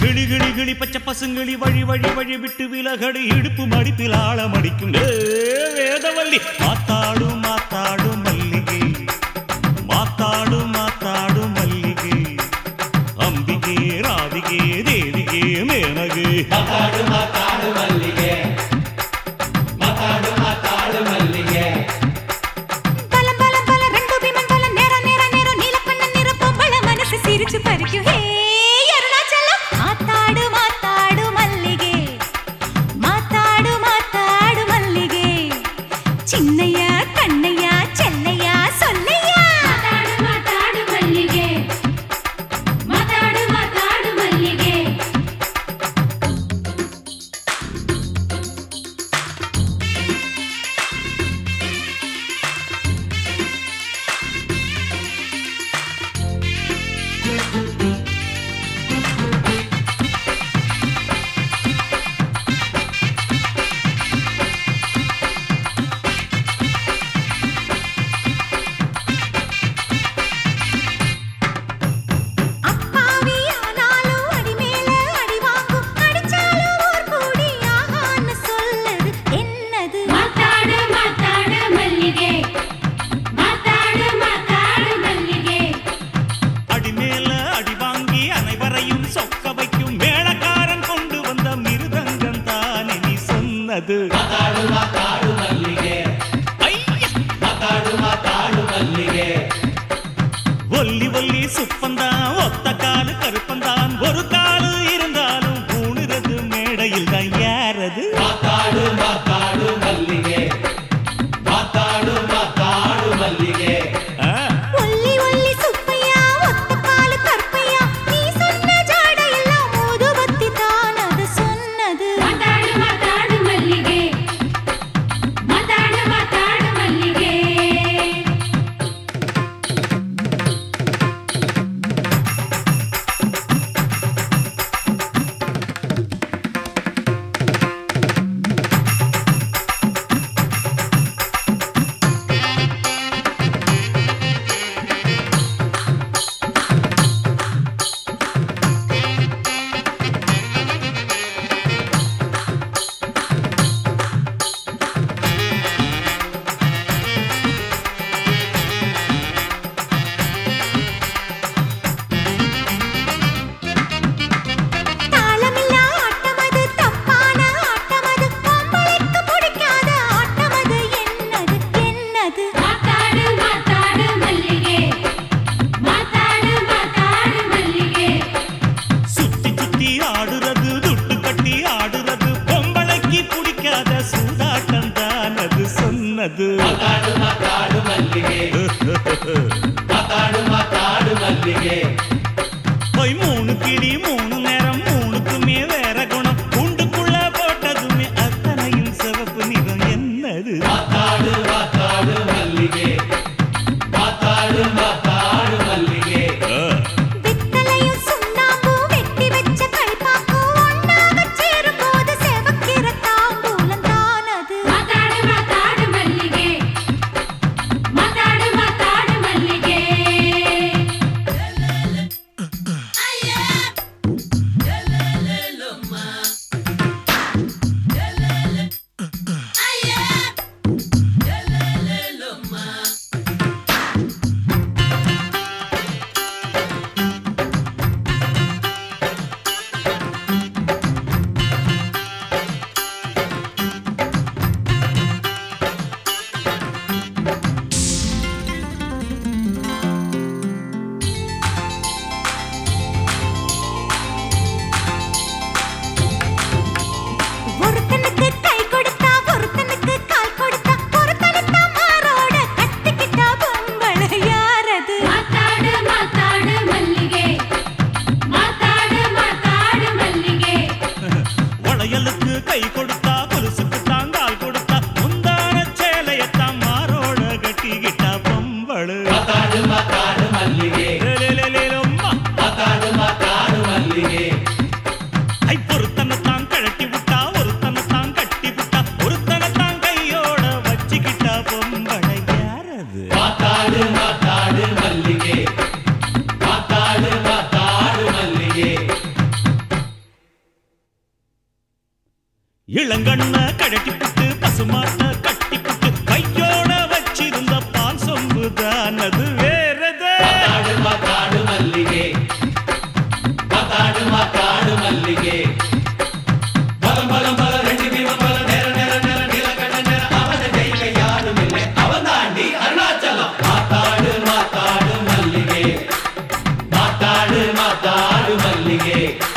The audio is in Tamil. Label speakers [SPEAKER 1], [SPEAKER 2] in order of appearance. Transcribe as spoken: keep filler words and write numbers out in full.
[SPEAKER 1] கிளி கிளி கிளி பச்சை பசுங்கிளி வழி வழி வழி விட்டு விலகடி இடுப்பு மடிப்பில் ஆழம் அடிக்கும் வேதவல்லி மாத்தாடு மாத்தாடு மல்லிகை மாத்தாடு மாத்தாடு மல்லிகை அம்பிகே ராதிகே தேவிகே மேனகே
[SPEAKER 2] மாத்தாடு மாத்தாடு மல்லிகை மாத்தாடு மாத்தாடு மல்லிகை
[SPEAKER 3] பலம் பலம் பல ரெண்டு விமன் பல நேர நேர நேர நீல கண்ண நிற பொம்பள மனசு சிரிச்சு பறிக்கும் ஹே அருணாச்சலம் மாத்தாடு மாத்தாடு மல்லிகை மாத்தாடு மாத்தாடு மல்லிகை சின்னையா கண்ணையா செல்லையா சொல்லையா
[SPEAKER 4] மாத்தாடு மாத்தாடு மல்லிகை மாத்தாடு மாத்தாடு மல்லிகை
[SPEAKER 3] அப்பாவி ஆனாலும் அடி மேல அடி வாங்கும் அடிச்சாலும் ஓர் கூடி ஆகான்னு சொல்லுது என்னது
[SPEAKER 4] மாத்தாடு மாத்தாடு மல்லிகை மாத்தாடு மாத்தாடு மல்லிகை
[SPEAKER 1] அடி மேல அடி வாங்கி அனைவரையும் சொக்க வைக்கும் மேளக்காரன் கொண்டு வந்த மிருதங்கம் தானே நீ சொன்னது
[SPEAKER 2] மாத்தாடு மாத்தாடு மல்லிகை
[SPEAKER 1] ஐயா!
[SPEAKER 2] மாத்தாடு மாத்தாடு மல்லிகை
[SPEAKER 1] ஒல்லி ஒல்லி சுப்பந்தான் ஒத்த காலு கருப்பந்தான் ஒரு காலு இருந்தாலும் பூணுறது மேடையில் தான் யாரது
[SPEAKER 2] மாத்தாடு மாத்தாடு மல்லிகை மாத்தாடு மாத்தாடு மல்லிகை
[SPEAKER 1] ஆ,
[SPEAKER 3] ஒல்லி ஒல்லி சுப்பையா ஒத்த காலு கற்பையா நீ சொன்ன ஜாடையெல்லாம் ஊதுபத்தி தான் அது சொன்னது
[SPEAKER 4] மாத்தாடு மாத்தாடு மல்லிகை மாத்தாடு மாத்தாடு மல்லிகை
[SPEAKER 3] தாளமில்லா ஆட்டமது தப்பான ஆட்டமது பொம்பளைக்கு பிடிக்காத ஆட்டமது என்னது என்னது
[SPEAKER 4] மாத்தாடு மாத்தாடு மல்லிகை மாத்தாடு மாத்தாடு மல்லிகை
[SPEAKER 1] சுத்தி சுத்தி ஆடுறது துட்டு கட்டி ஆடுறது பொம்பளைக்கு பிடிக்காத சூதாட்டம் தான் அது சொன்னது
[SPEAKER 2] மாத்தாடு மாத்தாடு மல்லிகை மாத்தாடு மாத்தாடு மல்லிகை
[SPEAKER 1] போய் மூணு கிளி மூணு நேரம் மூணுக்குமே வேற குணம் கூண்டுக்குள்ள போட்டதுமே அத்தனையும் சிவப்பு நிறம் என்னது
[SPEAKER 2] மாத்தாடு மாத்தாடு மல்லிகை மாத்தாடு மாத்தாடு மல்லிகை
[SPEAKER 1] ஆ,
[SPEAKER 3] வெத்தலையும் சுண்ணாம்பும் வெட்டி வச்ச கைப்பாக்கும் ஒண்ணாக சேரும்போது செவக்கிற தாம்பூலம் தான் அது
[SPEAKER 4] மாத்தாடு மாத்தாடு மல்லிகை மாத்தாடு மாத்தாடு மல்லிகை
[SPEAKER 1] இளங்கண்ண கழட்டி புட்டு பசுமாட்ட கட்டி புட்டு கையோட வச்சிருந்த பால் சொம்புதான் அது வேறது.
[SPEAKER 2] மாத்தாடு மாத்தாடு மல்லிகே மாத்தாடு மாத்தாடு மல்லிகே பலம் பலம் பல ரெண்டு பீமம் பல நேர நேர நேர நீலக்கண்ண நேர அவன ஜெயிக்க யாரும் இல்லை அவன் தாண்டி அருணாச்சலம். மாத்தாடு மாத்தாடு மல்லிகே மாத்தாடு மாத்தாடு மல்லிகே